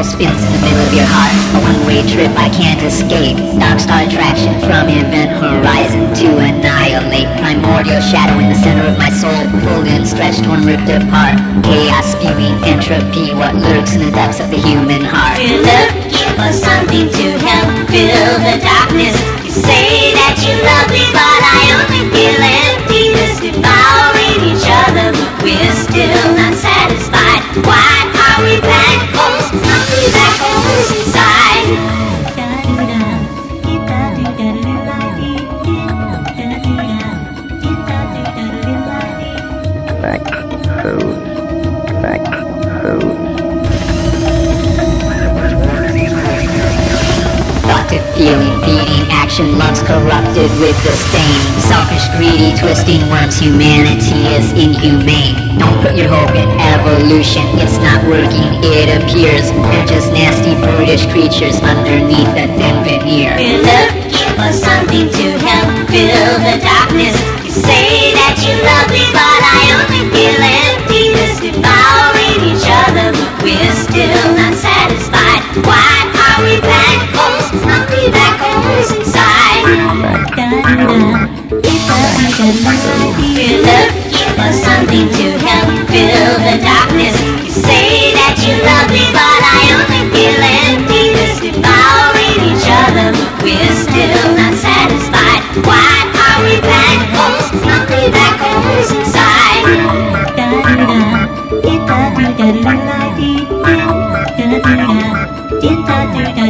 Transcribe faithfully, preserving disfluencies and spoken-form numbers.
world spins in the middle of your heart. A one-way trip I can't escape. Dark star attraction from event horizon to annihilate. Primordial shadow in the center of my soul, pulled in, stretched, torn, ripped apart. Chaos spewing entropy, what lurks in the depths of the human heart. We're looking for something to help fill the darkness. You say that you love me, but I only feel emptiness. Devouring each other, but we're still not satisfied. Why are we black holes? Hungry black holes inside. Black hole. Black hole. Thought to feeling, feeding action, love's corrupted with disdain. Selfish, greedy, twisting worms, humanity is inhumane. Don't put your hope in evolution, it's not working, it appears. They're just nasty, brutish creatures underneath a thin veneer. We're looking for something to help fill the darkness. You say that you love me, but I only feel emptiness. Devouring each other, but we're still not satisfied. Why are we black holes? Hungry black holes inside. We're looking for something to help fill the darkness. You say that you love me, but I only feel emptiness. Devouring each other, but we're still not satisfied. Why are we black holes? Hungry black holes inside. We're looking